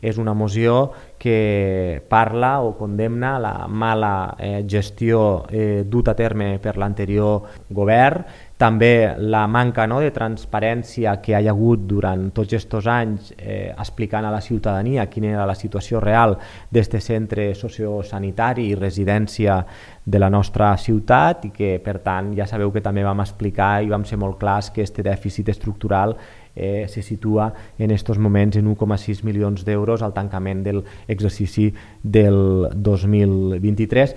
És una moció que parla o condemna la mala gestió duta a terme per l'anterior govern, també la manca de transparència que hi ha hagut durant tots aquests anys explicant a la ciutadania quina era la situació real d'aquest centre sociosanitari i residència de la nostra ciutat i que per tant ja sabeu que també vam explicar i vam ser molt clars que aquest dèficit estructural se situa en aquests moments en 1,6 milions d'euros al tancament de l'exercici del 2023